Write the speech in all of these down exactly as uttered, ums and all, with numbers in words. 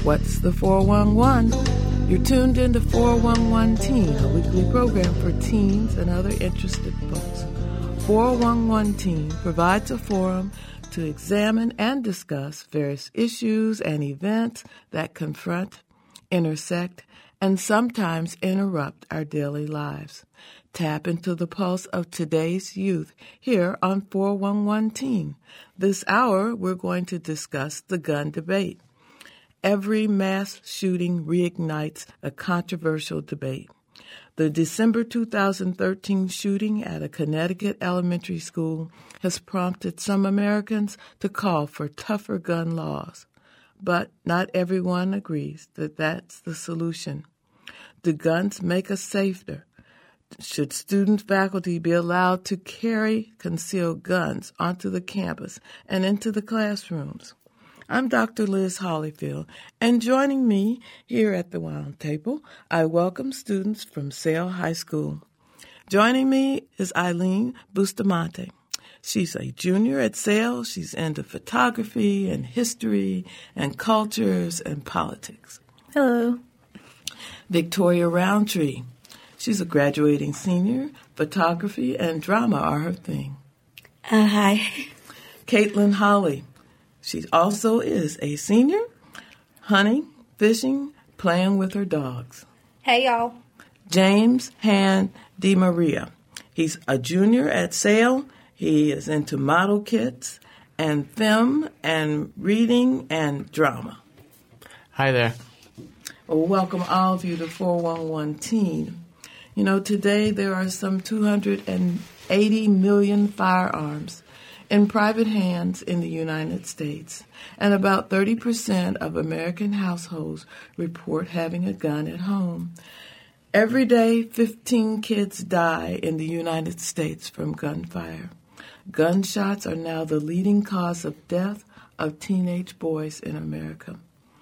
What's the four one one? You're tuned into four one one Teen, a weekly program for teens and other interested folks. four one one Teen provides a forum to examine and discuss various issues and events that confront, intersect, and sometimes interrupt our daily lives. Tap into the pulse of today's youth here on four one one Teen. This hour, we're going to discuss the gun debate. Every mass shooting reignites a controversial debate. The December two thousand thirteen shooting at a Connecticut elementary school has prompted some Americans to call for tougher gun laws. But not everyone agrees that that's the solution. Do guns make us safer? Should student faculty be allowed to carry concealed guns onto the campus and into the classrooms? I'm Doctor Liz Hollyfield, and joining me here at the round table, I welcome students from Sale High School. Joining me is Eileen Bustamante. She's a junior at Sale. She's into photography and history and cultures and politics. Hello. Victoria Roundtree. She's a graduating senior. Photography and drama are her thing. Uh, hi. Caitlin Holly. She also is a senior, hunting, fishing, playing with her dogs. Hey, y'all. James Han DeMaria. He's a junior at Sale. He is into model kits and film and reading and drama. Hi there. Well, welcome all of you to four one one Teen. You know, today there are some two hundred eighty million firearms in private hands in the United States, and about thirty percent of American households report having a gun at home. Every day, fifteen kids die in the United States from gunfire. Gunshots are now the leading cause of death of teenage boys in America.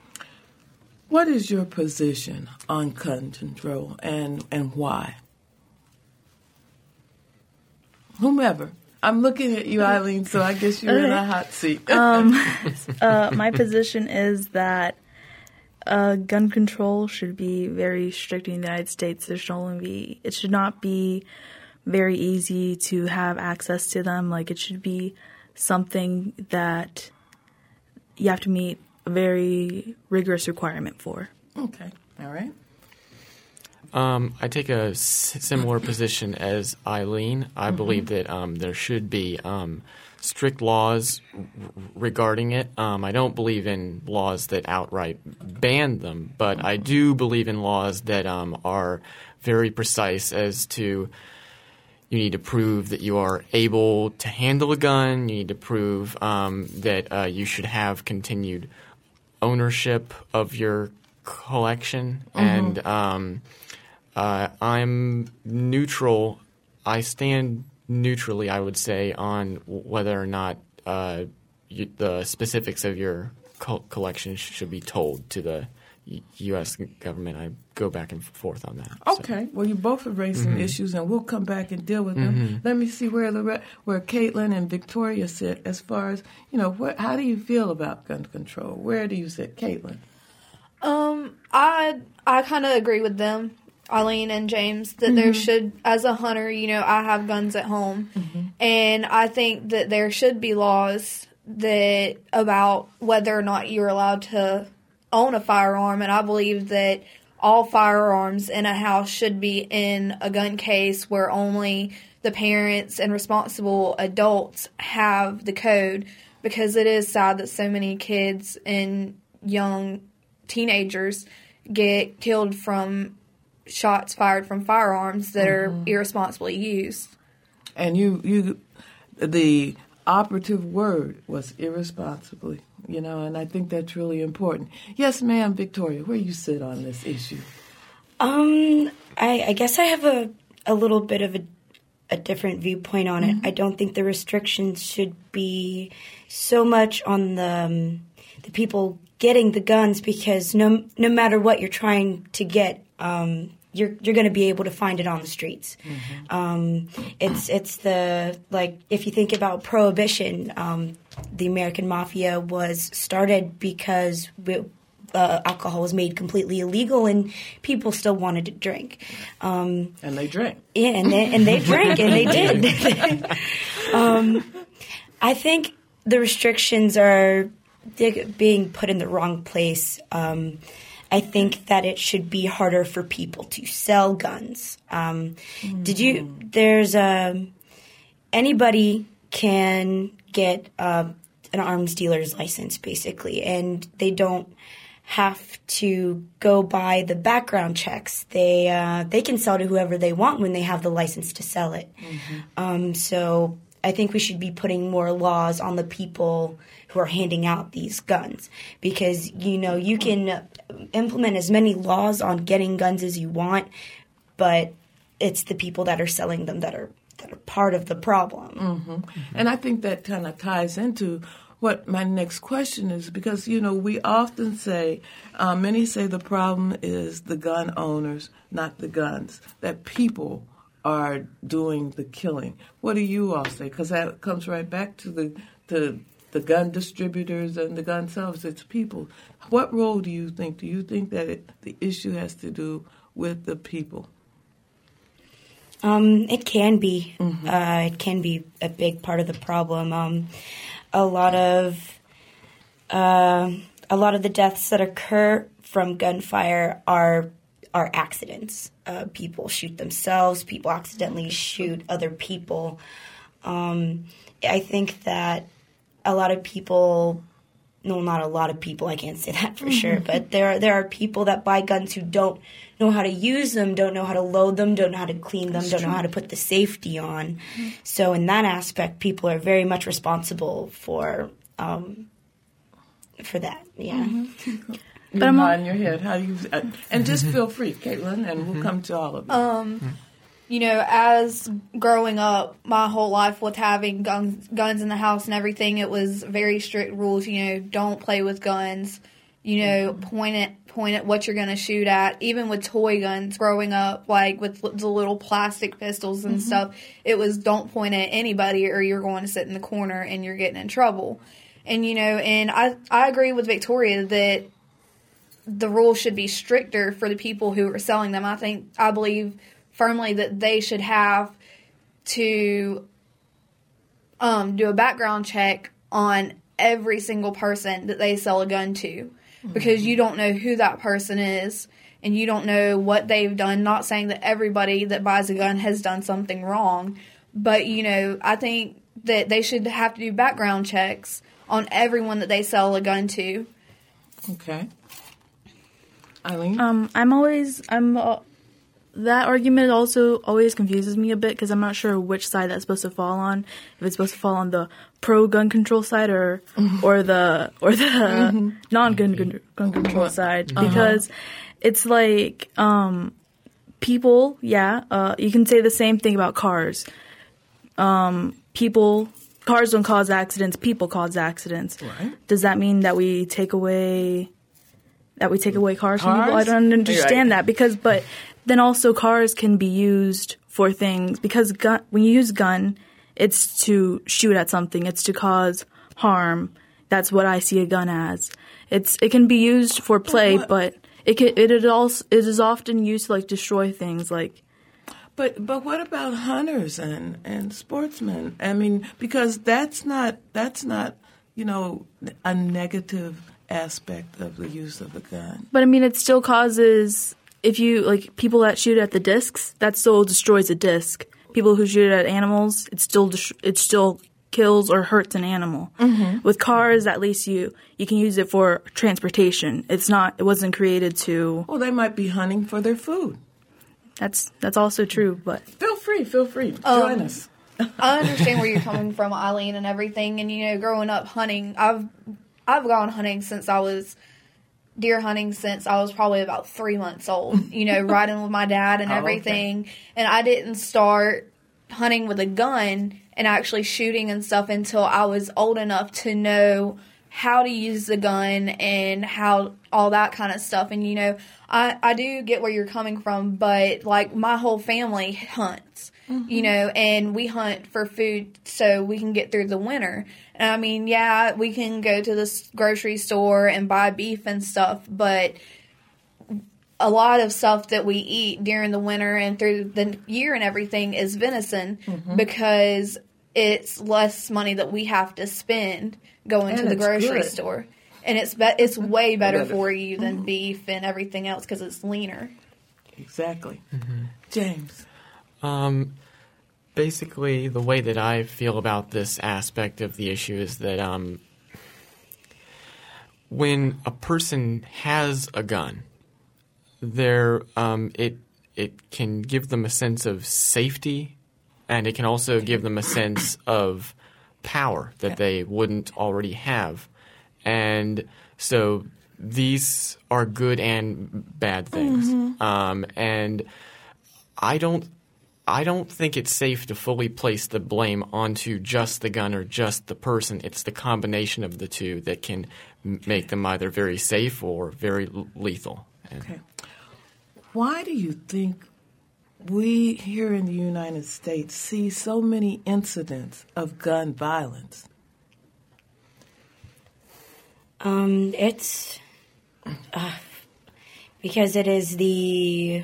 What is your position on gun control and, and why? Whomever. I'm looking at you, Eileen, so I guess you're in a hot seat. um, uh, my position is that uh, gun control should be very strict in the United States. There should only be, it should not be very easy to have access to them. Like, it should be something that you have to meet a very rigorous requirement for. Okay. All right. Um, I take a s- similar position as Eileen. I mm-hmm. believe that um, there should be um, strict laws r- regarding it. Um, I don't believe in laws that outright ban them, but I do believe in laws that um, are very precise as to you need to prove that you are able to handle a gun. You need to prove um, that uh, you should have continued ownership of your collection. Mm-hmm. And um, uh, I'm neutral. I stand neutrally, I would say, on whether or not uh, you, the specifics of your co- collection sh- should be told to the U S government. I go back and forth on that. Okay. So. Well, you both have raised some mm-hmm. issues, and we'll come back and deal with them. Mm-hmm. Let me see where the re- where Caitlin and Victoria sit as far as, you know, what, how do you feel about gun control? Where do you sit, Caitlin? Um, I I kind of agree with them, Eileen and James, that mm-hmm. there should, as a hunter, you know, I have guns at home, mm-hmm. and I think that there should be laws that about whether or not you're allowed to own a firearm, and I believe that all firearms in a house should be in a gun case where only the parents and responsible adults have the code, because it is sad that so many kids and young teenagers get killed from shots fired from firearms that mm-hmm. are irresponsibly used. And you, you, the operative word was irresponsibly. You know, and I think that's really important. Yes, ma'am, Victoria, where you sit on this issue? Um, I, I guess I have a, a little bit of a, a different viewpoint on mm-hmm. it. I don't think the restrictions should be so much on the um, the people getting the guns, because no no matter what you're trying to get, um, you're you're going to be able to find it on the streets. Mm-hmm. Um, it's it's the like if you think about Prohibition, um, the American Mafia was started because we, uh, alcohol was made completely illegal, and people still wanted to drink. Um, and they drank. Yeah, and they, and they drank, and they did. um, I think the restrictions are being put in the wrong place. Um, I think that it should be harder for people to sell guns. Um, mm. Did you? There's a anybody can get uh, an arms dealer's license, basically, and they don't have to go by the background checks. They uh, they can sell to whoever they want when they have the license to sell it. Mm-hmm. Um, so I think we should be putting more laws on the people who are handing out these guns, because, you know, you can implement as many laws on getting guns as you want, but it's the people that are selling them that are that are part of the problem. Mm-hmm. Mm-hmm. And I think that kind of ties into what my next question is, because, you know, we often say, uh, many say the problem is the gun owners, not the guns, that people are doing the killing. What do you all say? Because that comes right back to the, the the gun distributors and the gun sellers. It's people. What role do you think? Do you think that it, the issue has to do with the people? Um, it can be. Mm-hmm. Uh, it can be a big part of the problem. Um, a lot of uh, a lot of the deaths that occur from gunfire are are accidents. Uh, people shoot themselves. People accidentally shoot other people. Um, I think that a lot of people, no, not a lot of people, I can't say that for mm-hmm. sure, but there, there are people that buy guns who don't know how to use them, don't know how to load them, don't know how to clean them, That's don't true. know how to put the safety on. Mm-hmm. So in that aspect, people are very much responsible for um, for that, yeah. Mm-hmm. You but nod in your head. How do you? Uh, and just feel free, Caitlin, and we'll come to all of you. Um, you know, as growing up, my whole life with having guns, guns in the house and everything, it was very strict rules. You know, don't play with guns. You know, mm-hmm. point it, point at what you're going to shoot at. Even with toy guns, growing up, like with the little plastic pistols and mm-hmm. stuff, it was don't point at anybody, or you're going to sit in the corner and you're getting in trouble. And you know, and I I agree with Victoria that the rules should be stricter for the people who are selling them. I think, I believe firmly that they should have to um, do a background check on every single person that they sell a gun to, mm-hmm. because you don't know who that person is and you don't know what they've done. Not saying that everybody that buys a gun has done something wrong, but, you know, I think that they should have to do background checks on everyone that they sell a gun to. Okay. Eileen? Um, I'm always, I'm, uh, that argument also always confuses me a bit, because I'm not sure which side that's supposed to fall on. If it's supposed to fall on the pro-gun control side or, mm-hmm. or the, or the mm-hmm. non-gun gun, gun control side. Uh-huh. Because it's like, um, people, yeah, uh, you can say the same thing about cars. Um, people, cars don't cause accidents, people cause accidents. Right. Does that mean that we take away... That we take away cars, cars? from people? I don't understand right. that. Because, but then also cars can be used for things. Because gun, when you use gun, it's to shoot at something. It's to cause harm. That's what I see a gun as. It's it can be used for play, but, but it can, it it also it is often used to like destroy things. Like, but but what about hunters and, and sportsmen? I mean, because that's not that's not you know a negative aspect of the use of the gun. But I mean, it still causes, if you, like, people that shoot at the discs, that still destroys a disc. People who shoot at animals, it still it still kills or hurts an animal. Mm-hmm. With cars, at least you you can use it for transportation. It's not, it wasn't created to... Well, they might be hunting for their food. That's that's also true, but... Feel free, feel free. Um, Join us. I understand where you're coming from, Eileen, and everything. And, you know, growing up hunting, I've... I've gone hunting since I was, deer hunting since I was probably about three months old, you know, riding with my dad and everything. Oh, okay. And I didn't start hunting with a gun and actually shooting and stuff until I was old enough to know how to use the gun and how all that kind of stuff. And, you know, I, I do get where you're coming from, but, like, my whole family hunts. mm-hmm. you know, and we hunt for food so we can get through the winter. And I mean, yeah, we can go to the grocery store and buy beef and stuff, but a lot of stuff that we eat during the winter and through the year and everything is venison mm-hmm. because it's less money that we have to spend going and to the grocery good. store. And it's be- it's way better for you than mm-hmm. beef and everything else because it's leaner. Exactly. Mm-hmm. James. Um, basically, the way that I feel about this aspect of the issue is that um, when a person has a gun, there um, it it can give them a sense of safety, and it can also give them a sense of power that they wouldn't already have. And so these are good and bad things. Mm-hmm. Um, and I don't I don't think it's safe to fully place the blame onto just the gun or just the person. It's the combination of the two that can m- make them either very safe or very l- lethal. And okay. Why do you think we here in the United States see so many incidents of gun violence? Um, it's uh, because it is the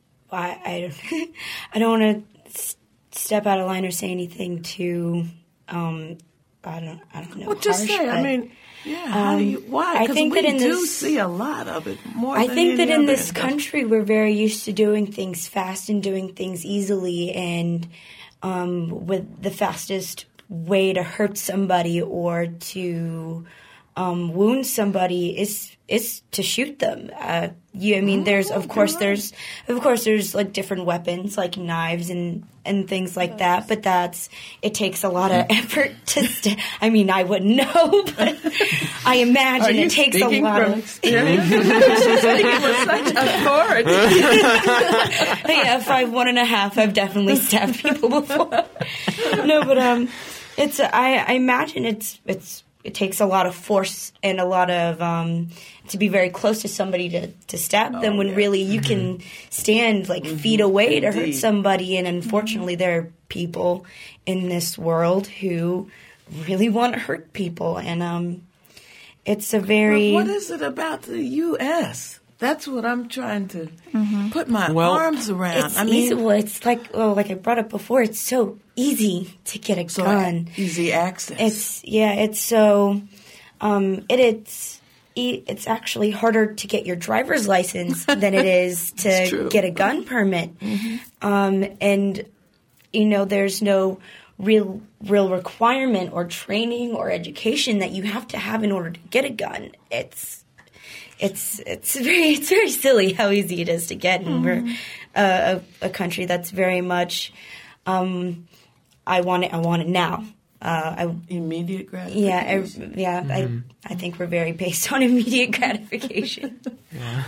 I I, I don't want to s- step out of line or say anything too um I don't I don't know. Well, just harsh, say. but, I mean, yeah. How do you, why? I think we that in do this, see a lot of it more. I than think that any in other this industry. country we're very used to doing things fast and doing things easily, and um, with the fastest way to hurt somebody or to um, wound somebody is is to shoot them. Uh, you, I mean, there's of course there's of course there's like different weapons like knives and, and things like that, but that's it takes a lot of effort to. St- I mean, I wouldn't know, but I imagine it takes a lot of experience. She's speaking with such authority. Yeah, five one and a half. I've definitely stabbed people before. No, but um, it's I, I imagine it's it's. It takes a lot of force and a lot of um, to be very close to somebody to, to stab them oh, when yeah. really you mm-hmm. can stand like mm-hmm. feet away to Indeed. hurt somebody. And unfortunately, mm-hmm. there are people in this world who really want to hurt people. And um, it's a very... But what is it about the U S? That's what I'm trying to mm-hmm. put my well, arms around. It's I mean, easy. Well, it's like well, like I brought up before. It's so easy to get a so gun. Easy access. It's yeah. It's so. Um, it it's it's actually harder to get your driver's license than it is to get a gun permit. Mm-hmm. Um, and you know, there's no real real requirement or training or education that you have to have in order to get a gun. It's It's it's very it's very silly how easy it is to get, and mm-hmm. we're uh, a, a country that's very much um, I want it I want it now. Uh, I, immediate gratification. Yeah, I, yeah. Mm-hmm. I I think we're very based on immediate gratification. Yeah.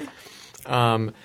um.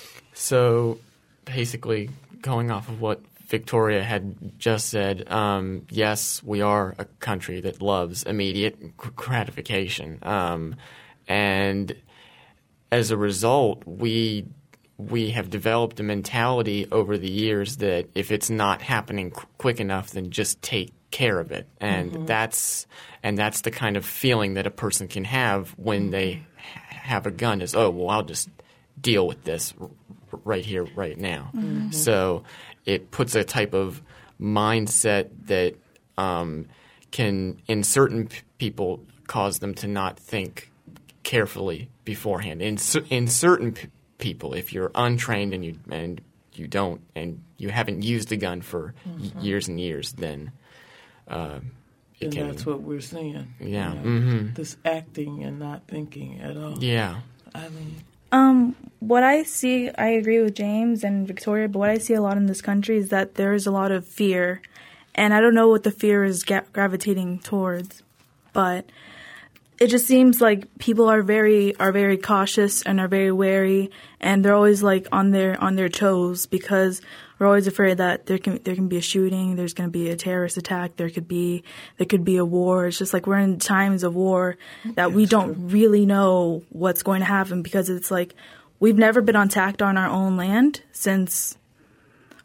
So basically, going off of what Victoria had just said, um, yes, we are a country that loves immediate gratification. Um, And as a result, we we have developed a mentality over the years that if it's not happening qu- quick enough, then just take care of it. And mm-hmm. that's and that's the kind of feeling that a person can have when mm-hmm. they ha- have a gun is, oh, well, I'll just deal with this r- right here, right now. Mm-hmm. So it puts a type of mindset that um, can, in certain p- people, cause them to not think carefully beforehand. In in certain p- people, if you're untrained and you and you don't and you haven't used a gun for mm-hmm. years and years, then uh, it and can. That's what we're seeing. Yeah, you know, mm-hmm. this acting and not thinking at all. Yeah. I mean, um, what I see, I agree with James and Victoria, but what I see a lot in this country is that there is a lot of fear, and I don't know what the fear is ga- gravitating towards, but. It just seems like people are very are very cautious and are very wary, and they're always like on their on their toes because we're always afraid that there can there can be a shooting, there's going to be a terrorist attack, there could be there could be a war. It's just like we're in times of war that That's we don't true. really know what's going to happen because it's like we've never been attacked on our own land since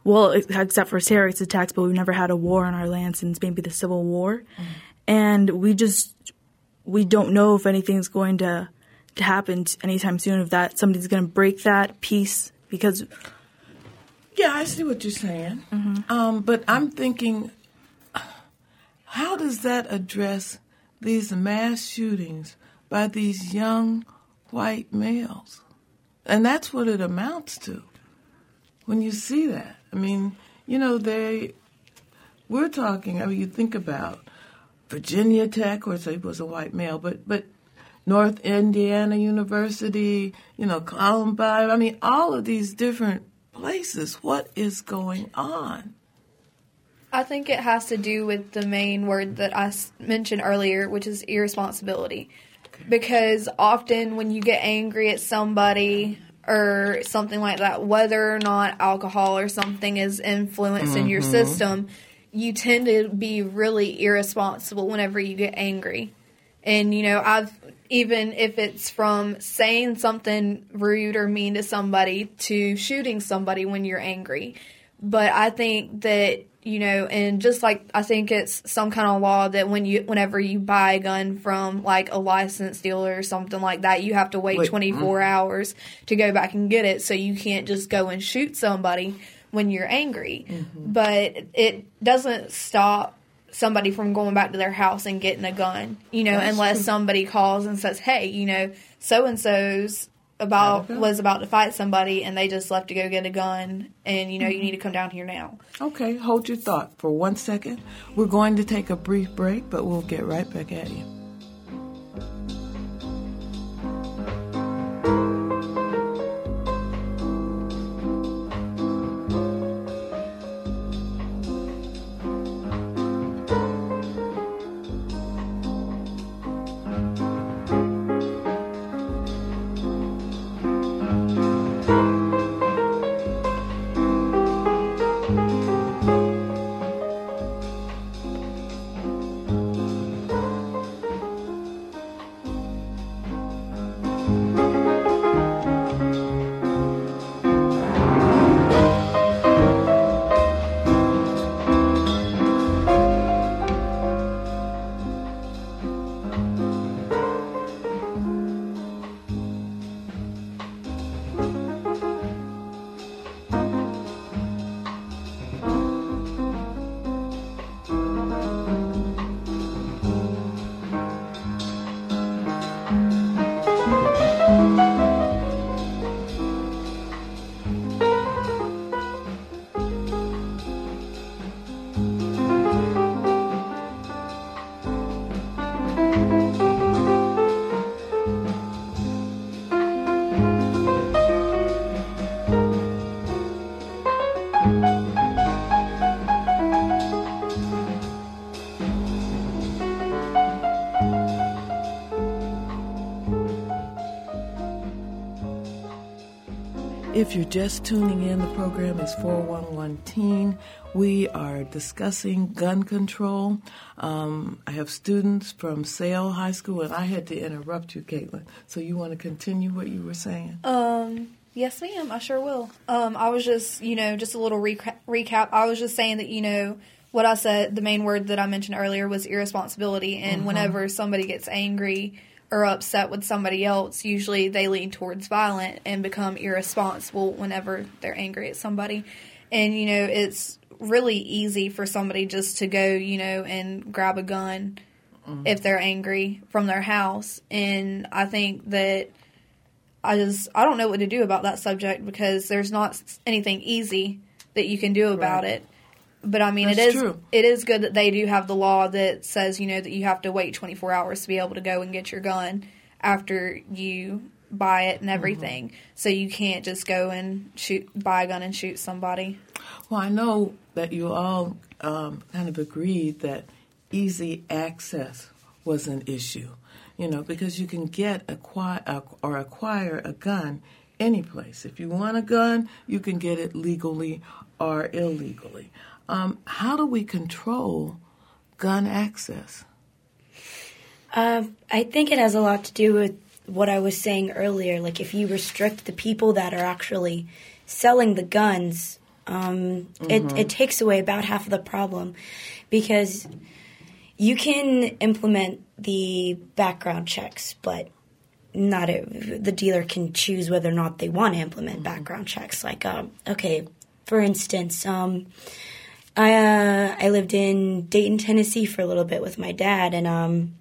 well, except for terrorist attacks, but we've never had a war on our land since maybe the Civil War. Mm-hmm. And we just, we don't know if anything's going to, to happen anytime soon, if that somebody's going to break that peace, because... Yeah, I see what you're saying. Mm-hmm. Um, but I'm thinking, how does that address these mass shootings by these young white males? And that's what it amounts to when you see that. I mean, you know, they, we're talking, I mean, you think about Virginia Tech, of course, he was a white male, but, but North Indiana University, you know, Columbine, I mean, all of these different places. What is going on? I think it has to do with the main word that I mentioned earlier, which is irresponsibility. Okay. Because often when you get angry at somebody or something like that, whether or not alcohol or something is influenced mm-hmm. in your system, you tend to be really irresponsible whenever you get angry. And, you know, I've even if it's from saying something rude or mean to somebody to shooting somebody when you're angry. But I think that, you know, and just like I think it's some kind of law that when you, whenever you buy a gun from like a licensed dealer or something like that, you have to wait, wait. twenty-four mm. hours to go back and get it. So you can't just go and shoot somebody when you're angry. Mm-hmm. But it doesn't stop somebody from going back to their house and getting a gun, you know, That's unless true. somebody calls and says, hey, you know, so-and-so's about was about to fight somebody and they just left to go get a gun and, you know, mm-hmm. you need to come down here now. Okay, hold your thought for one second. We're going to take a brief break, but we'll get right back at you. If you're just tuning in, the program is four one one Teen. We are discussing gun control. Um, I have students from Sale High School, and I had to interrupt you, Caitlin. So you want to continue what you were saying? Um, yes, ma'am. I sure will. Um, I was just, you know, just a little reca- recap. I was just saying that, you know, what I said, the main word that I mentioned earlier was irresponsibility. And mm-hmm. whenever somebody gets angry or upset with somebody else, usually they lean towards violent and become irresponsible whenever they're angry at somebody. And, you know, it's really easy for somebody just to go, you know, and grab a gun mm-hmm. if they're angry from their house. And I think that I just, I don't know what to do about that subject because there's not anything easy that you can do about right. it. But, I mean, That's it is true. It is good that they do have the law that says, you know, that you have to wait twenty-four hours to be able to go and get your gun after you buy it and everything. Mm-hmm. So you can't just go and shoot, buy a gun and shoot somebody. Well, I know that you all um, kind of agreed that easy access was an issue, you know, because you can get acquire, or acquire a gun any place. If you want a gun, you can get it legally or illegally. Um, how do we control gun access? Um, I think it has a lot to do with what I was saying earlier. Like if you restrict the people that are actually selling the guns, Um, mm-hmm. it, it takes away about half of the problem, because you can implement the background checks, but not a, the dealer can choose whether or not they want to implement mm-hmm. background checks. Like, um, okay, for instance, um, I uh, I lived in Dayton, Tennessee for a little bit with my dad, and um,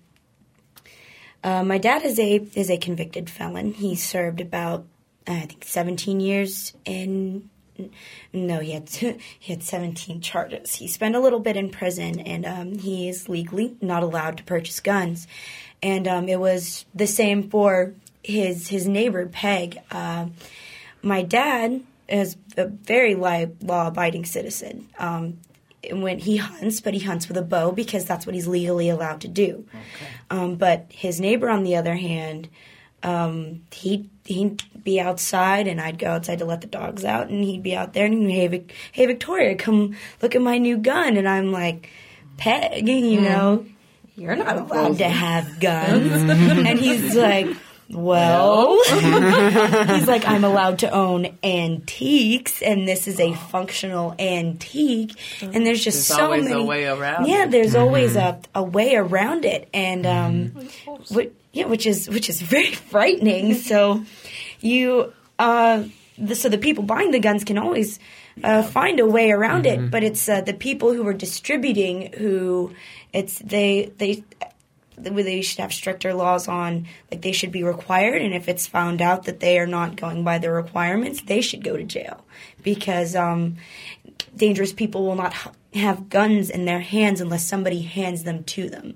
uh, my dad is a is a convicted felon. He served about uh, I think seventeen years in. No, he had he had seventeen charges. He spent a little bit in prison, and um, he is legally not allowed to purchase guns. And um, it was the same for his his neighbor Peg. Uh, my dad is a very law-abiding citizen. Um, when he hunts, but he hunts with a bow because that's what he's legally allowed to do. Okay. Um, but his neighbor, on the other hand, um, he he'd be outside, and I'd go outside to let the dogs out, and he'd be out there, and he'd, hey, Vic, hey, Victoria, come look at my new gun. And I'm like, Peg, you know, you're not allowed to have guns. And he's like, well, he's like, I'm allowed to own antiques, and this is a functional antique. And there's just there's so always many. a way around yeah, it. there's Mm-hmm. always a, a way around it. And, um, what, yeah, which is which is very frightening. So, you, uh, the, so the people buying the guns can always uh, find a way around mm-hmm. it, but it's uh, the people who are distributing who it's they they they should have stricter laws on, like they should be required, and if it's found out that they are not going by their requirements, they should go to jail, because um, dangerous people will not ha- have guns in their hands unless somebody hands them to them.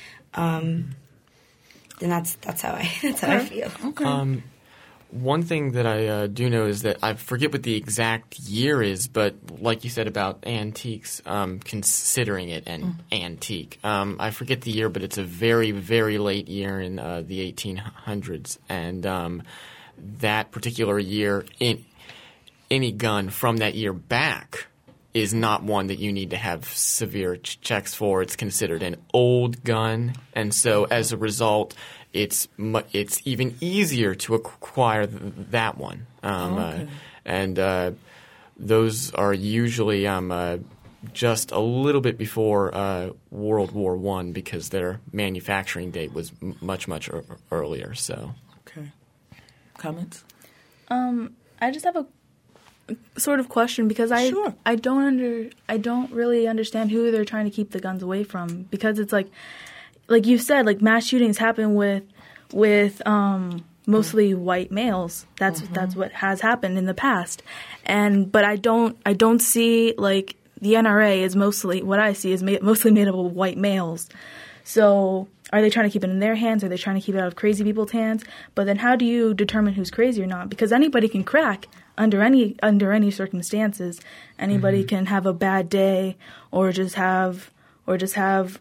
Um, and that's that's how I that's how I feel. Okay. Um, one thing that I uh, do know is that I forget what the exact year is, but like you said about antiques, um, considering it an mm. antique, um, I forget the year, but it's a very, very late year in uh, the eighteen hundreds, and um, that particular year, in any gun from that year back is not one that you need to have severe ch- checks for. It's considered an old gun, and so as a result, it's mu- it's even easier to acquire th- that one. Um, okay. uh, and uh, those are usually um, uh, just a little bit before uh, World War One, because their manufacturing date was m- much, much er- earlier. So, okay. Comments? Um, I just have a sort of question, because I sure. I don't under I don't really understand who they're trying to keep the guns away from, because it's like like you said, like mass shootings happen with with um, mostly white males. That's mm-hmm. that's what has happened in the past, and but I don't I don't see, like, the N R A is mostly what I see is ma- mostly made up of white males. So are they trying to keep it in their hands? Are they trying to keep it out of crazy people's hands? But then how do you determine who's crazy or not? Because anybody can crack under any under any circumstances. Anybody mm-hmm. can have a bad day, or just have or just have.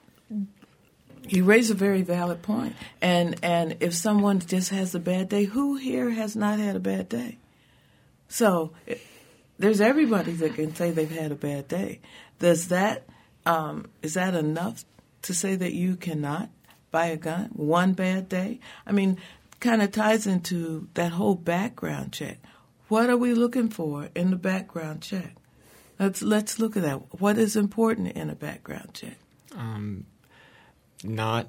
You raise a very valid point. And and if someone just has a bad day, who here has not had a bad day? So it, there's everybody that can say they've had a bad day. Does that um, is that enough to say that you cannot buy a gun one bad day? I mean, kind of ties into that whole background check. What are we looking for in the background check? Let's let's look at that. What is important in a background check? Um, not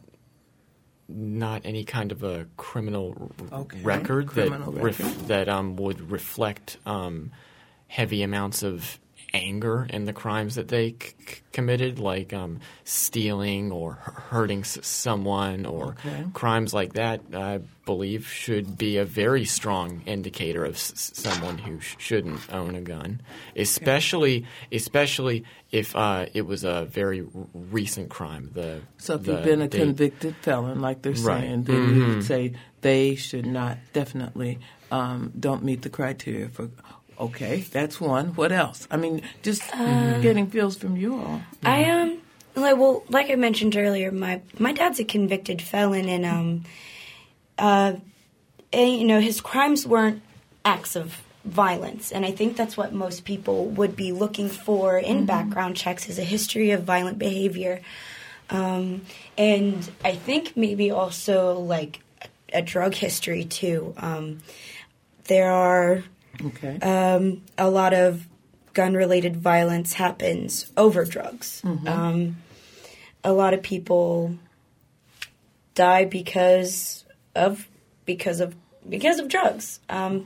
not any kind of a criminal okay. record criminal that record. Ref, that um, would reflect um, heavy amounts of anger in the crimes that they c- committed, like um, stealing or hurting s- someone, or okay. crimes like that. I believe should be a very strong indicator of s- someone who sh- shouldn't own a gun, especially okay. especially if uh, it was a very r- recent crime. The so if the you've been a date. convicted felon, like they're Right. saying, then mm-hmm. you would say they should not definitely um, don't meet the criteria for. Okay, that's one. What else? I mean, just uh, getting feels from you all. I um, like well, like I mentioned earlier, my my dad's a convicted felon, and um, uh, and, you know, his crimes weren't acts of violence, and I think that's what most people would be looking for in mm-hmm. background checks, is a history of violent behavior, um, and I think maybe also like a, a drug history too. Um, there are. Okay. Um, a lot of gun-related violence happens over drugs. Mm-hmm. Um, a lot of people die because of because of because of drugs. Um,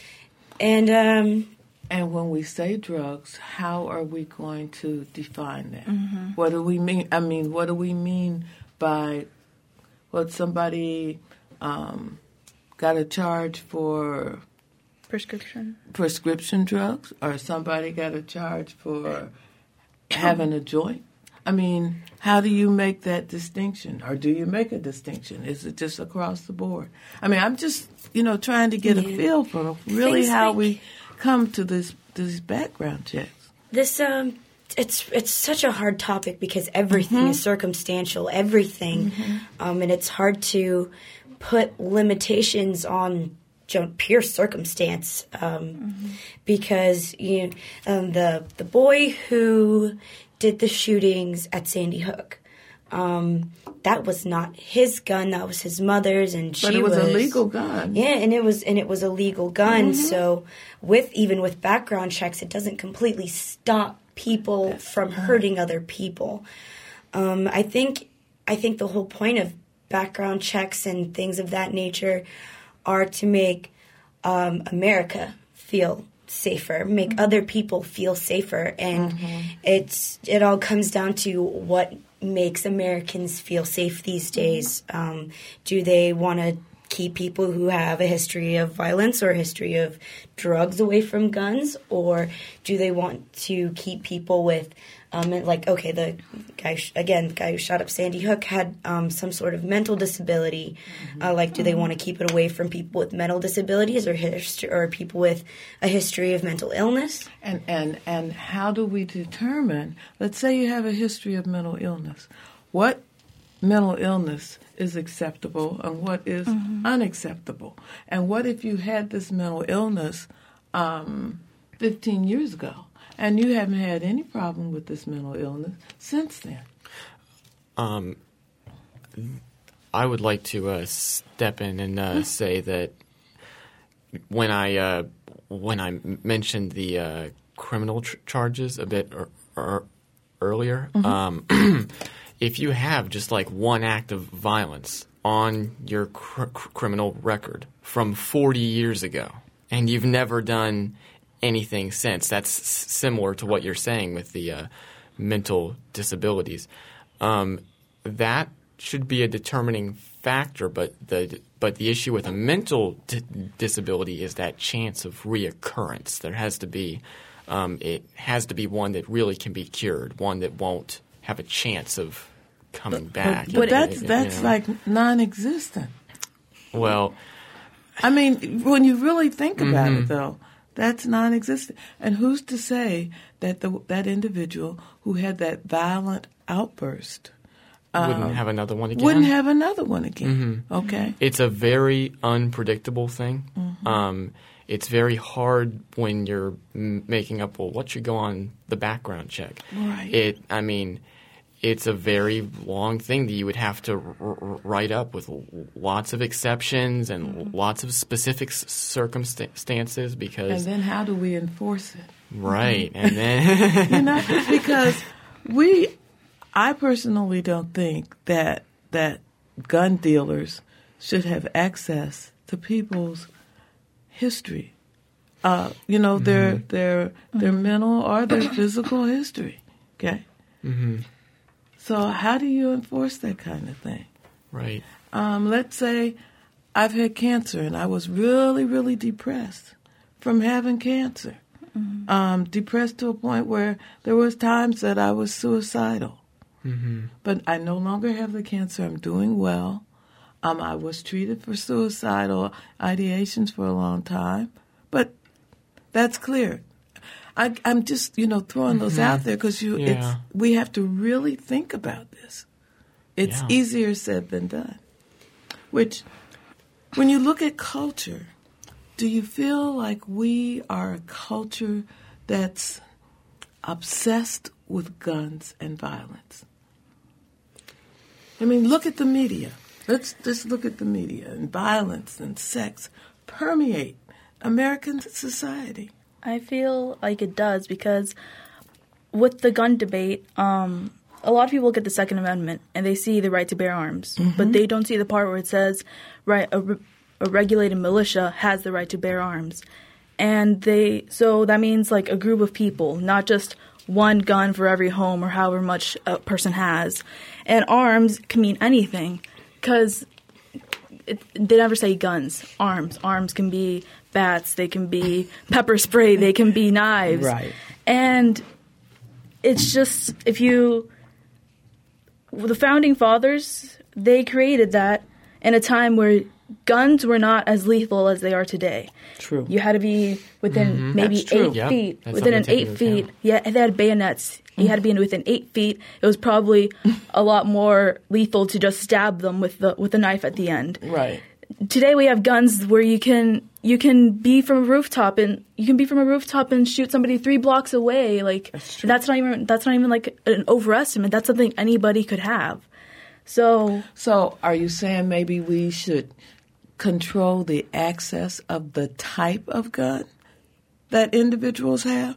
and um, and when we say drugs, how are we going to define that? Mm-hmm. What do we mean? I mean, what do we mean by what somebody um, got a charge for? Prescription. Prescription drugs, or somebody got a charge for having a joint? I mean, how do you make that distinction? Or do you make a distinction? Is it just across the board? I mean, I'm just, you know, trying to get yeah. a feel for really Things how like we come to this these background checks. This, um, it's it's such a hard topic because everything mm-hmm. is circumstantial, everything. Mm-hmm. Um, and it's hard to put limitations on pure circumstance, um, mm-hmm. because you know, um, the the boy who did the shootings at Sandy Hook, um, that was not his gun. That was his mother's, and she but it was, was a legal gun. Yeah, and it was and it was a legal gun. Mm-hmm. So with even with background checks, it doesn't completely stop people That's from right. hurting other people. Um, I think I think the whole point of background checks and things of that nature are to make um, America feel safer, make mm-hmm. other people feel safer, and mm-hmm. it's it all comes down to what makes Americans feel safe these days. Mm-hmm. Um, do they want to keep people who have a history of violence or a history of drugs away from guns, or do they want to keep people with Um, and like, okay, the guy, sh- again, the guy who shot up Sandy Hook had um, some sort of mental disability. Mm-hmm. Uh, like, do they want to keep it away from people with mental disabilities or hist- or people with a history of mental illness? And, and, and how do we determine, let's say you have a history of mental illness, what mental illness is acceptable and what is mm-hmm. unacceptable? And what if you had this mental illness um, fifteen years ago? And you haven't had any problem with this mental illness since then? Um, I would like to uh, step in and uh, say that when I uh, when I mentioned the uh, criminal tr- charges a bit er- er- earlier, mm-hmm. um, if you have just like one act of violence on your cr- criminal record from forty years ago, and you've never done anything since. That's s- similar to what you're saying with the uh, mental disabilities. Um, that should be a determining factor, but the but the issue with a mental d- disability is that chance of reoccurrence. There has to be um, it has to be one that really can be cured, one that won't have a chance of coming but, back. But, but that's that's you know. like non-existent. Well, I mean, when you really think about mm-hmm. it, though. That's non-existent. And who's to say that the, that individual who had that violent outburst wouldn't um, have another one again? Wouldn't have another one again. Mm-hmm. Okay. It's a very unpredictable thing. Mm-hmm. Um, it's very hard when you're m- making up, well, what should go on the background check? Right. It. I mean, it's a very long thing that you would have to r- r- write up with lots of exceptions and mm-hmm. lots of specific s- circumstances because... And then how do we enforce it? Right. Mm-hmm. And then... you know, because we... I personally don't think that that gun dealers should have access to people's history. Uh, you know, mm-hmm. their, their, their mental or their physical history. Okay? Mm-hmm. So how do you enforce that kind of thing? Right. Um, let's say I've had cancer and I was really, really depressed from having cancer. Mm-hmm. Um, depressed to a point where there was times that I was suicidal. Mm-hmm. But I no longer have the cancer. I'm doing well. Um, I was treated for suicidal ideations for a long time. But that's clear. I, I'm just, you know, throwing those mm-hmm. out there because you, yeah. it's we have to really think about this. It's yeah. easier said than done. Which, when you look at culture, do you feel like we are a culture that's obsessed with guns and violence? I mean, look at the media. Let's just look at the media. And violence and sex permeate American society. I feel like it does because with the gun debate, um, a lot of people look at the Second Amendment and they see the right to bear arms, mm-hmm. but they don't see the part where it says right a, re- a regulated militia has the right to bear arms. And they so that means like a group of people, not just one gun for every home or however much a person has. And arms can mean anything because they never say guns. Arms. Arms can be bats. They can be pepper spray. They can be knives. Right. And it's just, if you, the Founding Fathers, they created that in a time where guns were not as lethal as they are today. True. You had to be within Mm-hmm. maybe eight Yep. feet. That's within an something to take eight into feet. account. Yeah, they had bayonets. You had to be in within eight feet. It was probably a lot more lethal to just stab them with the with a knife at the end. Right. Today we have guns where you can you can be from a rooftop and you can be from a rooftop and shoot somebody three blocks away. Like That's true. that's not even that's not even like an overestimate. That's something anybody could have. So So are you saying maybe we should control the access of the type of gun that individuals have?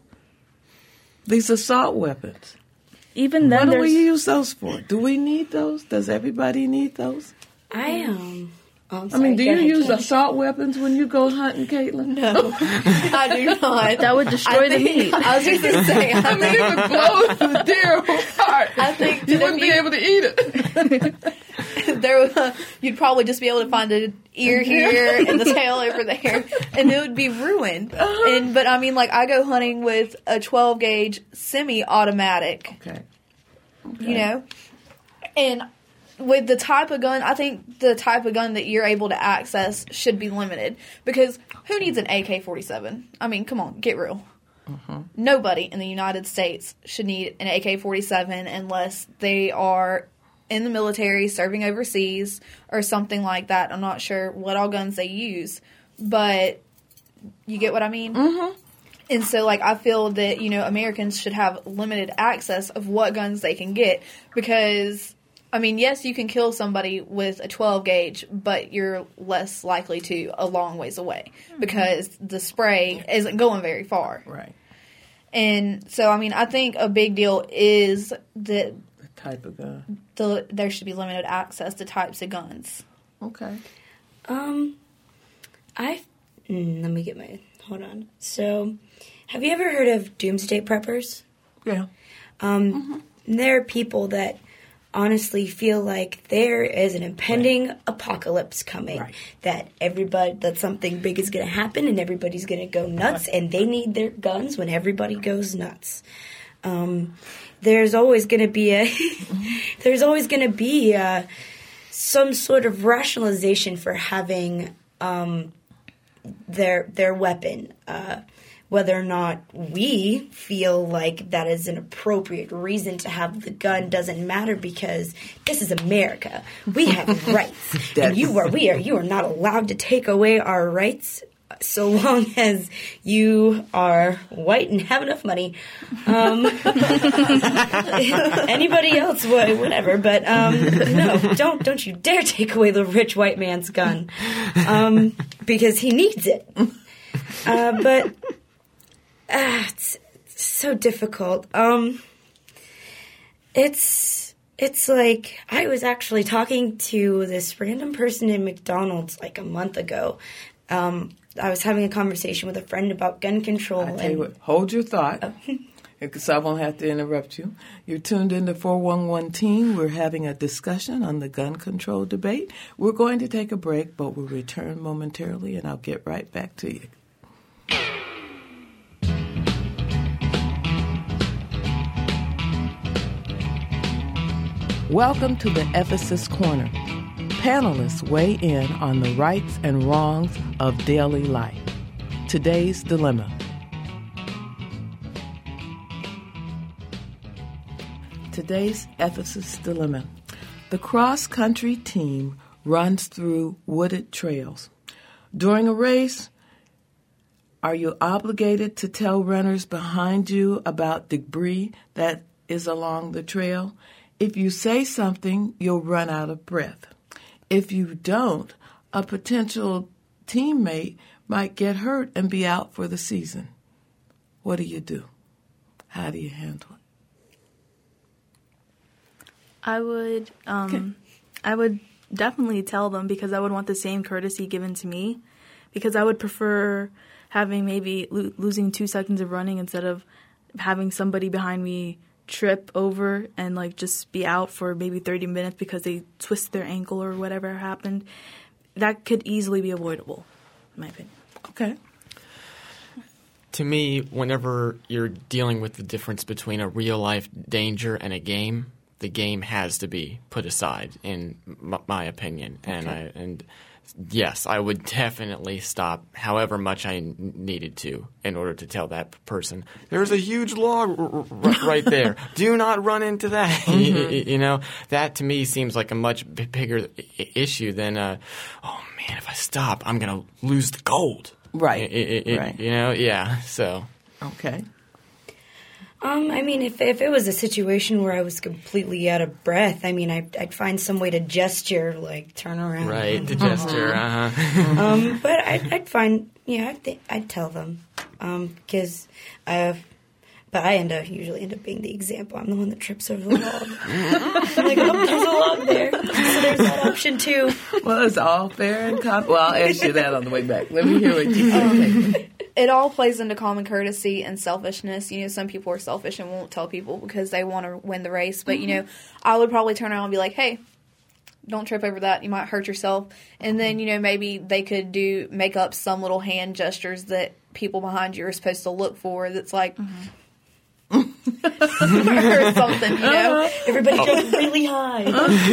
These assault weapons. even then, What do there's we use those for? Do we need those? Does everybody need those? I um. Oh, I'm I sorry, mean, do go you ahead, use Kate. assault weapons when you go hunting, Caitlin? No, I do not. that would destroy I the think- meat. I was just going to say, I I mean, think, it would blow the deer apart. I think You that wouldn't if be you- able to eat it. there would- you'd probably just be able to find an ear here and the tail over there, and it would be ruined. Uh-huh. And but I mean, like I go hunting with a twelve gauge semi-automatic, Okay. you know, and with the type of gun, I think the type of gun that you're able to access should be limited because who needs an A K forty-seven? I mean, come on, get real. Nobody in the United States should need an A K forty-seven unless they are in the military, serving overseas, or something like that. I'm not sure what all guns they use, but you get what I mean? Mm-hmm. And so, like, I feel that, you know, Americans should have limited access of what guns they can get because, I mean, yes, you can kill somebody with a twelve gauge, but you're less likely to a long ways away because the spray isn't going very far. Right. And so, I mean, I think a big deal is that The type of gun. the, there should be limited access to types of guns. Okay. Um, I mm, let me get my hold on. So, have you ever heard of doomsday preppers? Yeah. Um, there are people that honestly feel like there is an impending apocalypse coming. Right. That everybody, that something big is going to happen and everybody's going to go nuts, and they need their guns when everybody goes nuts. Um, there's always going to be a there's always going to be a, some sort of rationalization for having um, their their weapon. Uh, whether or not we feel like that is an appropriate reason to have the gun doesn't matter because this is America. We have rights, and you are we are you are not allowed to take away our rights so long as you are white and have enough money. Um, anybody else would, whatever. But um, no, don't don't you dare take away the rich white man's gun um, because he needs it. Uh, but. Ah, it's, it's so difficult. Um, it's it's like I was actually talking to this random person in McDonald's like a month ago. Um, I was having a conversation with a friend about gun control. I tell and you what, hold your thought, because I won't have to interrupt you. You're tuned into four one one Teen. We're having a discussion on the gun control debate. We're going to take a break, but we'll return momentarily, and I'll get right back to you. Welcome to the Ephesus Corner. Panelists weigh in on the rights and wrongs of daily life. Today's dilemma. Today's Ephesus dilemma. The cross-country team runs through wooded trails. During a race, are you obligated to tell runners behind you about debris that is along the trail? If you say something, you'll run out of breath. If you don't, a potential teammate might get hurt and be out for the season. what do you do? How do you handle it? I would, um, okay. I would definitely tell them, because I would want the same courtesy given to me, because I would prefer having maybe lo- losing two seconds of running instead of having somebody behind me trip over and like just be out for maybe thirty minutes because they twist their ankle or whatever happened. That could easily be avoidable, in my opinion. Okay. To me, whenever you're dealing with the difference between a real-life danger and a game, the game has to be put aside, in m- my opinion. Okay. And I, and yes, I would definitely stop however much I n- needed to in order to tell that person, there's a huge log r- r- right there. Do not run into that. Mm-hmm. you, you know, that to me seems like a much b- bigger I- issue than, uh, oh man, if I stop, I'm going to lose the gold. Right. It, it, right. You know, yeah, so. Okay. Um, I mean, if if it was a situation where I was completely out of breath, I mean, I'd, I'd find some way to gesture, like turn around. Right, to gesture, uh-huh. um, but I'd, I'd find, yeah, I'd, th- I'd tell them, because um, I, but I end up usually end up being the example. I'm the one that trips over the log. I'm like, oh, there's a log there, so there's that option too. Well, it's all fair and comp. Well, I'll ask you that on the way back. Let me hear what you say. It all plays into common courtesy and selfishness. You know, some people are selfish and won't tell people because they want to win the race. But, mm-hmm. you know, I would probably turn around and be like, hey, don't trip over that. You might hurt yourself. And then, you know, maybe they could do make up some little hand gestures that people behind you are supposed to look for that's like... Mm-hmm. or something, you know. Everybody jump really high.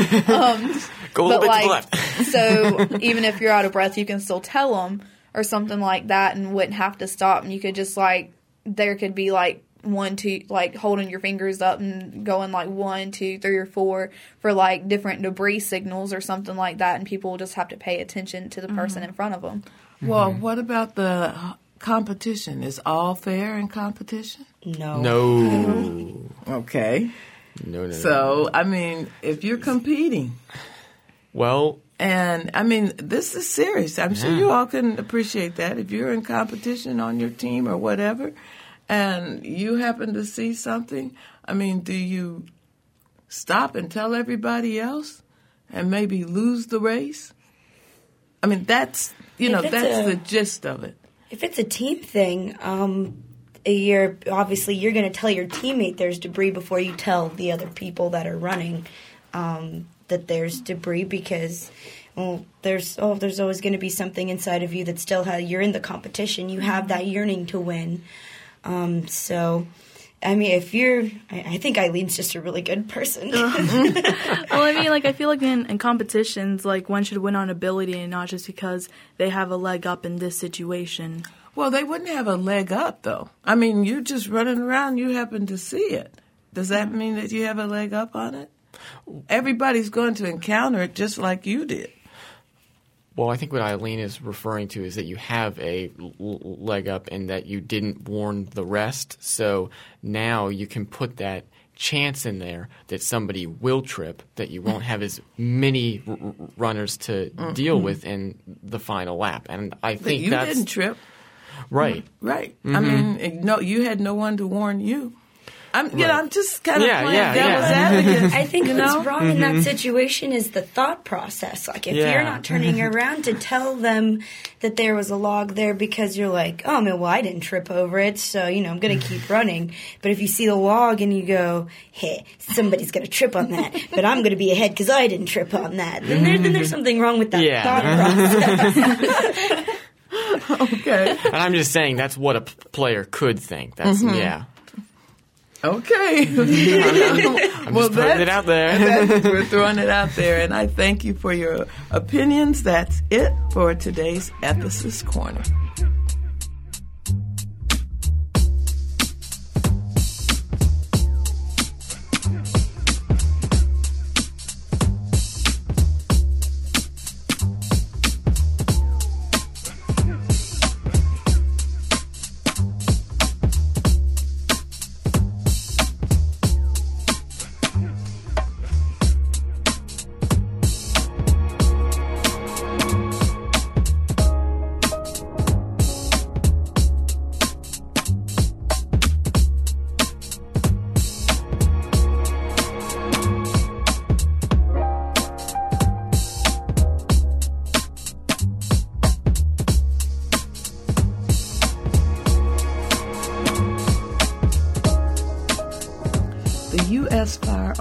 um, Go a little bit like, to the left. So even if you're out of breath, you can still tell them or something like that and wouldn't have to stop. And you could just like, there could be like one, two, like holding your fingers up and going like one, two, three, or four for like different debris signals or something like that. And people will just have to pay attention to the person mm-hmm. in front of them. Well, mm-hmm. what about the competition? Is all fair in competition? No. No. Okay. No, no, So, no. I mean, if you're competing. Well. And, I mean, this is serious. I'm yeah. sure you all can appreciate that. If you're in competition on your team or whatever, and you happen to see something, I mean, do you stop and tell everybody else and maybe lose the race? I mean, that's, you know, that's a, the gist of it. If it's a team thing, um, you're obviously you're going to tell your teammate there's debris before you tell the other people that are running um, that there's debris because well, there's oh there's always going to be something inside of you that still has you're in the competition. You have that yearning to win. Um, so, I mean, if you're, I, I think Eileen's just a really good person. Well, I mean, like I feel like in, in competitions, like one should win on ability and not just because they have a leg up in this situation. Well, they wouldn't have a leg up, though. I mean, you're just running around. You happen to see it. Does that mean that you have a leg up on it? Everybody's going to encounter it just like you did. Well, I think what Eileen is referring to is that you have a l- leg up and that you didn't warn the rest. So now you can put that chance in there that somebody will trip, that you won't have as many r- r- runners to mm-hmm. deal with in the final lap. And I think but you that's... didn't trip. Right. Right. Mm-hmm. I mean, no, you had no one to warn you. I'm, you right. know, I'm just kind of yeah, playing yeah, devil's yeah. advocate. I think you what's know? wrong mm-hmm. in that situation is the thought process. Like, if yeah. you're not turning around to tell them that there was a log there because you're like, oh, man, well, I didn't trip over it, so, you know, I'm going to keep running. But if you see the log and you go, hey, somebody's going to trip on that, but I'm going to be ahead because I didn't trip on that, then, there, then there's something wrong with that yeah. thought process. Okay. And I'm just saying that's what a p- player could think. That's, mm-hmm. yeah. Okay. I'm, I'm well, just putting it out there. We're throwing it out there, and I thank you for your opinions. That's it for today's Ethicist Corner.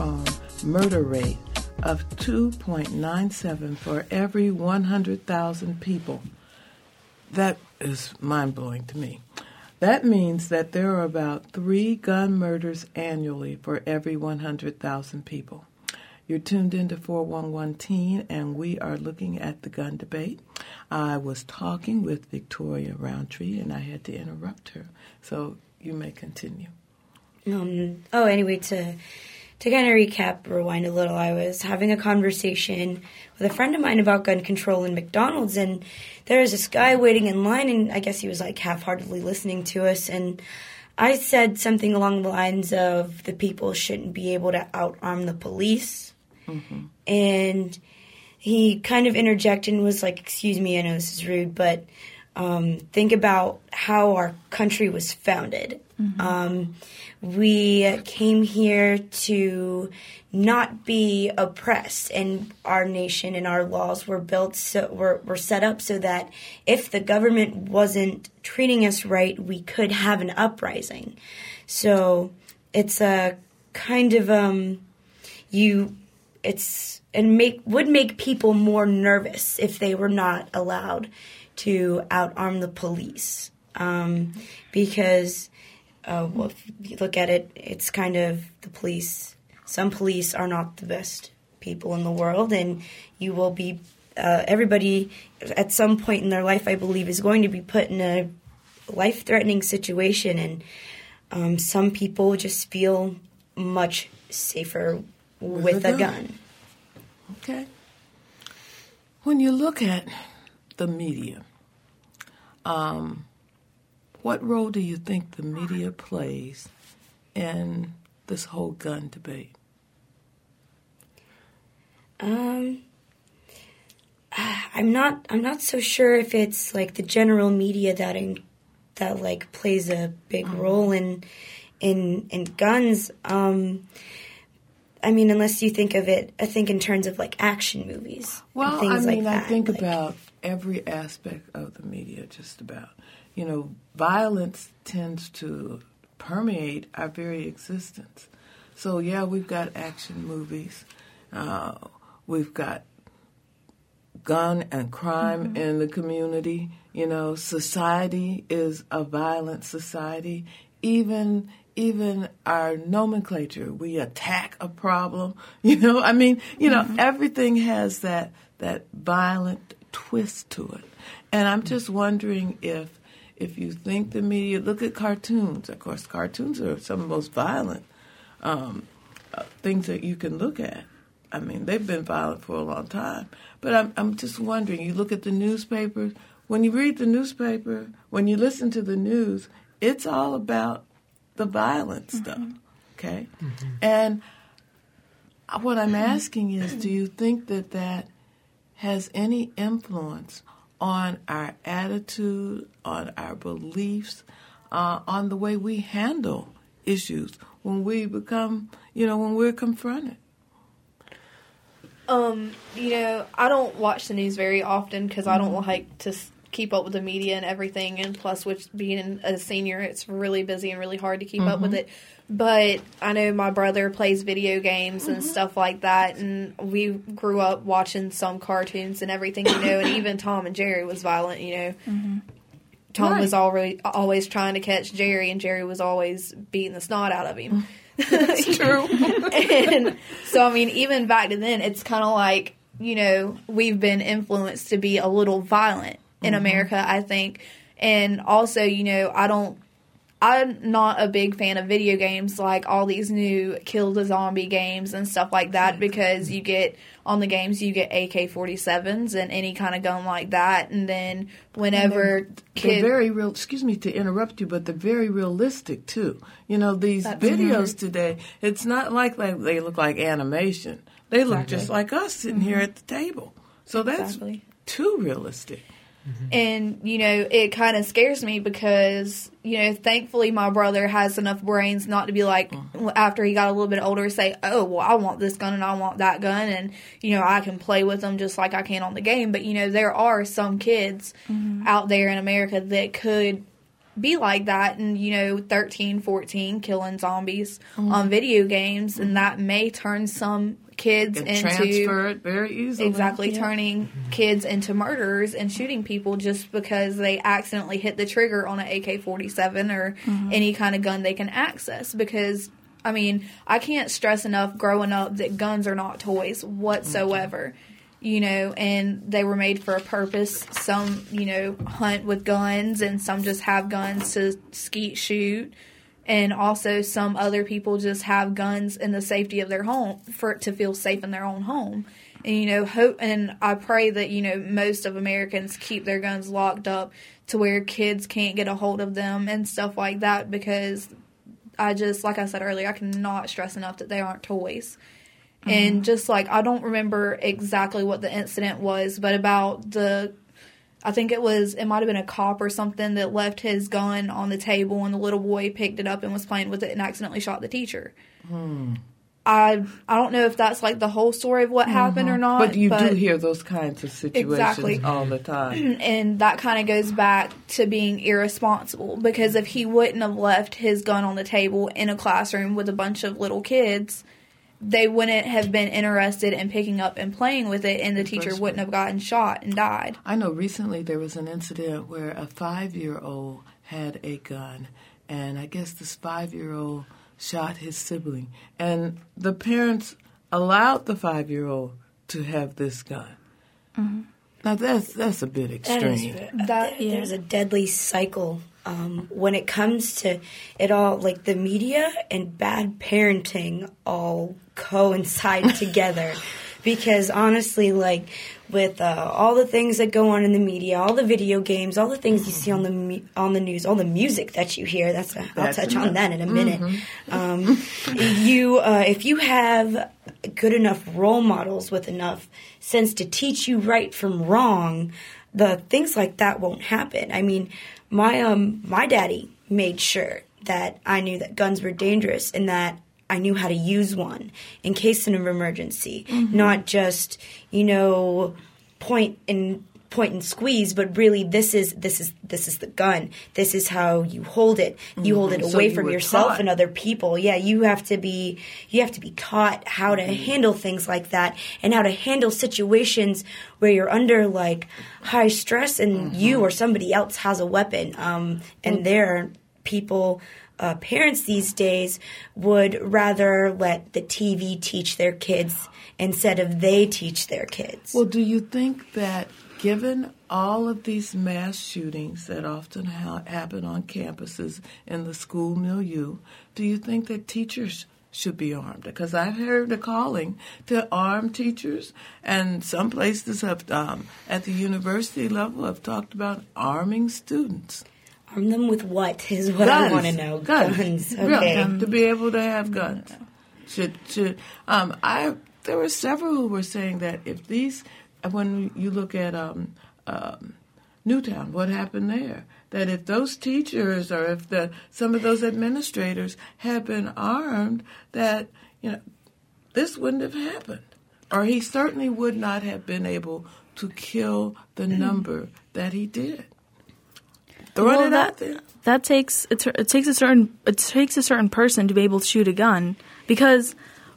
um, murder rate of two point nine seven for every one hundred thousand people. That is mind-blowing to me. That means that there are about three gun murders annually for every one hundred thousand people. You're tuned into four one one Teen, and we are looking at the gun debate. I was talking with Victoria Roundtree, and I had to interrupt her. So you may continue. Um, oh, anyway, to to kind of recap, rewind a little, I was having a conversation with a friend of mine about gun control in McDonald's, and there was this guy waiting in line, and I guess he was like half-heartedly listening to us, and I said something along the lines of the people shouldn't be able to out-arm the police, mm-hmm. and he kind of interjected and was like, excuse me, I know this is rude, but um, think about how our country was founded. Mm-hmm. Um, we came here to not be oppressed, and our nation and our laws were built so were, were set up so that if the government wasn't treating us right, we could have an uprising. So it's a kind of um, you it's and make would make people more nervous if they were not allowed to out-arm the police, um, because. Uh, well, if you look at it, it's kind of the police. Some police are not the best people in the world, and you will be, uh, everybody at some point in their life, I believe, is going to be put in a life-threatening situation, and um, some people just feel much safer with, with a gun. gun. Okay. When you look at the media, um, what role do you think the media plays in this whole gun debate? Um, I'm not. I'm not so sure if it's like the general media that in, that like plays a big mm-hmm. role in in in guns. Um, I mean, unless you think of it, I think in terms of like action movies. Well, and things I mean, like I that. think like, about every aspect of the media, just about. You know, violence tends to permeate our very existence. So, yeah, we've got action movies. Uh, we've got gun and crime mm-hmm. in the community. You know, society is a violent society. Even even our nomenclature, we attack a problem. You know, I mean, you know, mm-hmm. everything has that that violent twist to it. And I'm just wondering if If you think the media, look at cartoons. Of course, cartoons are some of the most violent um, uh, things that you can look at. I mean, they've been violent for a long time. But I'm, I'm just wondering, you look at the newspapers. When you read the newspaper, when you listen to the news, it's all about the violent mm-hmm. stuff, okay? Mm-hmm. And what I'm asking is, do you think that that has any influence on our attitude, on our beliefs, uh, on the way we handle issues when we become, you know, when we're confronted? Um, you know, I don't watch the news very often because I don't like to keep up with the media and everything, and plus, with being a senior, it's really busy and really hard to keep mm-hmm. up with it. But I know my brother plays video games mm-hmm. and stuff like that, and we grew up watching some cartoons and everything, you know, and even Tom and Jerry was violent, you know. Mm-hmm. Tom right. was already, always trying to catch Jerry, and Jerry was always beating the snot out of him. That's true. And so, I mean, even back to then, it's kind of like, you know, we've been influenced to be a little violent in mm-hmm. America, I think. And also, you know, I don't, I'm not a big fan of video games like all these new Kill the Zombie games and stuff like that, because you get, on the games, you get A K forty-sevens and any kind of gun like that. And then whenever and they're, kids... They're very real, excuse me to interrupt you, but they're very realistic too. You know, these That's videos right. today, it's not like, like they look like animation. They look exactly. just like us sitting mm-hmm. here at the table. So that's exactly. too realistic. Mm-hmm. And, you know, it kind of scares me because, you know, thankfully my brother has enough brains not to be like, mm-hmm. after he got a little bit older, say, oh, well, I want this gun and I want that gun. And, you know, I can play with them just like I can on the game. But, you know, there are some kids mm-hmm. out there in America that could be like that and, you know, thirteen, fourteen killing zombies mm-hmm. on video games, mm-hmm. and that may turn some kids into transfer it very easily. Exactly, yeah. turning kids into murderers and shooting people just because they accidentally hit the trigger on an A K forty-seven or mm-hmm. any kind of gun they can access. Because, I mean, I can't stress enough growing up that guns are not toys whatsoever. Mm-hmm. You know, and they were made for a purpose. Some, you know, hunt with guns, and some just have guns to skeet shoot. And also some other people just have guns in the safety of their home for to feel safe in their own home. And, you know, hope, and I pray that, you know, most of Americans keep their guns locked up to where kids can't get a hold of them and stuff like that, because I just, like I said earlier, I cannot stress enough that they aren't toys. Mm-hmm. And just like, I don't remember exactly what the incident was, but about the, I think it was, it might have been a cop or something that left his gun on the table and the little boy picked it up and was playing with it and accidentally shot the teacher. Hmm. I I don't know if that's like the whole story of what mm-hmm. happened or not. But you but do hear those kinds of situations exactly. all the time. And that kind of goes back to being irresponsible, because if he wouldn't have left his gun on the table in a classroom with a bunch of little kids, they wouldn't have been interested in picking up and playing with it, and the teacher wouldn't have gotten shot and died. I know recently there was an incident where a five-year-old had a gun, and I guess this five-year-old shot his sibling. And the parents allowed the five-year-old to have this gun. Mm-hmm. Now, that's that's a bit extreme. That is, that, yeah. There's a deadly cycle um, when it comes to it all, like the media and bad parenting all coincide together. Because honestly, like with uh, all the things that go on in the media, all the video games, all the things you see on the mu- on the news, all the music that you hear, that's a, I'll that's touch enough. on that in a minute. Mm-hmm. Um, you, uh, if you have good enough role models with enough sense to teach you right from wrong, the things like that won't happen. I mean, my um my daddy made sure that I knew that guns were dangerous and that I knew how to use one in case of an emergency, mm-hmm. not just, you know, point and point and squeeze, but really this is this is this is the gun. This is how you hold it. You mm-hmm. hold it away so from you yourself taught. and other people. Yeah, you have to be you have to be taught how to mm-hmm. handle things like that and how to handle situations where you're under like high stress and mm-hmm. you or somebody else has a weapon. Um, and mm-hmm. there are people. Uh, parents these days would rather let the T V teach their kids instead of they teach their kids. Well, do you think that given all of these mass shootings that often ha- happen on campuses in the school milieu, do you think that teachers should be armed? Because I've heard a calling to arm teachers, and some places have, um, at the university level, have talked about arming students. Arm them with what is what guns. I want to know. Guns. Guns. Okay. Yeah, to be able to have guns. Should should um I there were several who were saying that if these when you look at um, um Newtown, what happened there? That if those teachers or if the some of those administrators had been armed, that you know this wouldn't have happened, or he certainly would not have been able to kill the number that he did. Throwing well, it that, out there. That takes it, it takes a certain it takes a certain person to be able to shoot a gun, because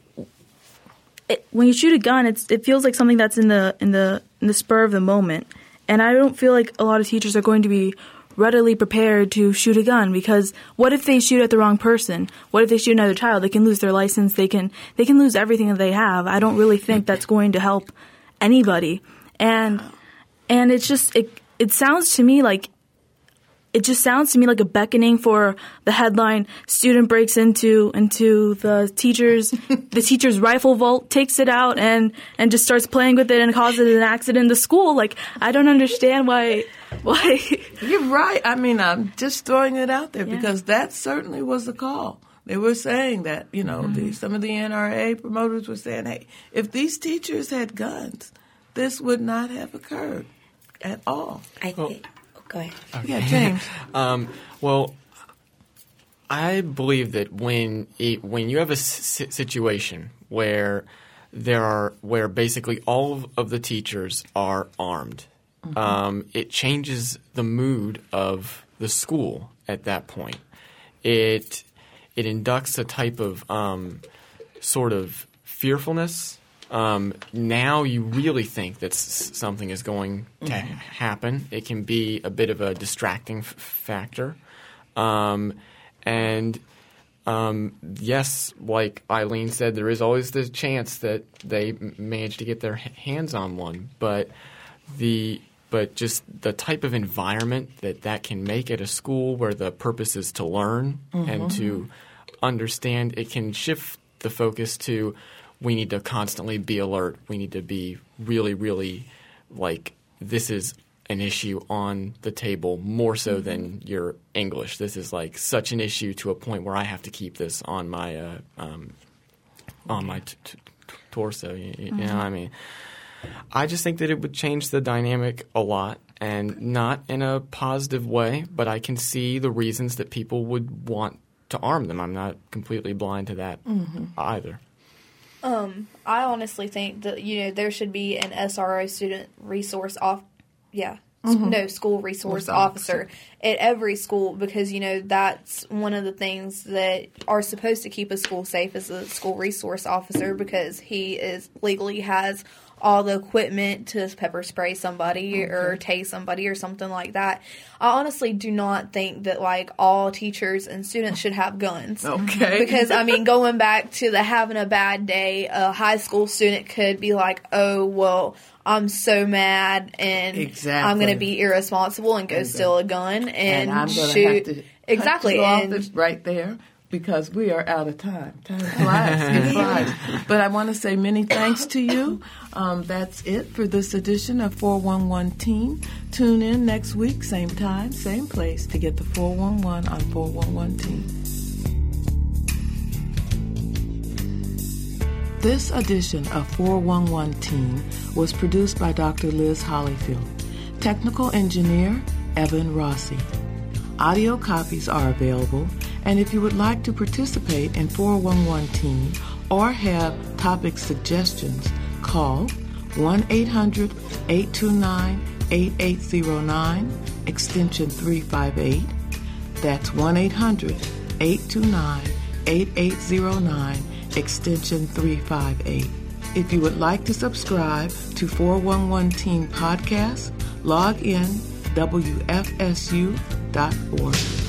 it, when you shoot a gun, it's it feels like something that's in the in the in the spur of the moment, and I don't feel like a lot of teachers are going to be readily prepared to shoot a gun, because what if they shoot at the wrong person? What if they shoot another child? They can lose their license. They can they can lose everything that they have. I don't really think that's going to help anybody, and and it's just it it sounds to me like. It just sounds to me like a beckoning for the headline, student breaks into into the teacher's the teacher's rifle vault, takes it out and, and just starts playing with it and causes an accident in the school. Like, I don't understand why why You're right. I mean, I'm just throwing it out there yeah. because that certainly was the call. They were saying that, you know, mm-hmm. the, some of the N R A promoters were saying, hey, if these teachers had guns, this would not have occurred at all. I think. Go ahead. Okay. Yeah, James. um, well, I believe that when it, when you have a s- situation where there are where basically all of the teachers are armed, mm-hmm. um, it changes the mood of the school at that point. It it inducts a type of um, sort of fearfulness. Um, now you really think that s- something is going to mm-hmm. happen. It can be a bit of a distracting f- factor. Um, and um, yes, like Eileen said, there is always the chance that they m- manage to get their h- hands on one. But the but just the type of environment that that can make at a school where the purpose is to learn mm-hmm. and to understand, it can shift the focus to we need to constantly be alert. We need to be really, really like this is an issue on the table more so mm-hmm. than your English. This is like such an issue to a point where I have to keep this on my uh, um, on my t- t- torso. You, mm-hmm. you know what I mean? I just think that it would change the dynamic a lot, and not in a positive way, but I can see the reasons that people would want to arm them. I'm not completely blind to that mm-hmm. either. Um, I honestly think that, you know, there should be an S R O, student resource off, yeah, mm-hmm. no, school resource officer at every school, because, you know, that's one of the things that are supposed to keep a school safe is a school resource officer, because he is legally has all the equipment to pepper spray somebody okay. or tase somebody or something like that. I honestly do not think that, like, all teachers and students should have guns. Okay. Because, I mean, going back to the having a bad day, a high school student could be like, oh, well, I'm so mad and exactly. I'm going to be irresponsible and go exactly. steal a gun and, and I'm gonna shoot. Have to exactly. Cut you and off this right there. Because we are out of time. Time flies. It flies. But I want to say many thanks to you. Um, that's it for this edition of four one one Teen. Tune in next week, same time, same place, to get the four one one on four one one Teen. This edition of four one one Teen was produced by Doctor Liz Hollyfield. Technical engineer, Evan Rossi. Audio copies are available, and if you would like to participate in four one one Teen or have topic suggestions, call one eight hundred eight two nine eight eight zero nine, extension three five eight. That's one eight hundred eight two nine eight eight zero nine, extension three five eight. If you would like to subscribe to four one one Teen Podcast, log in W F S U dot org.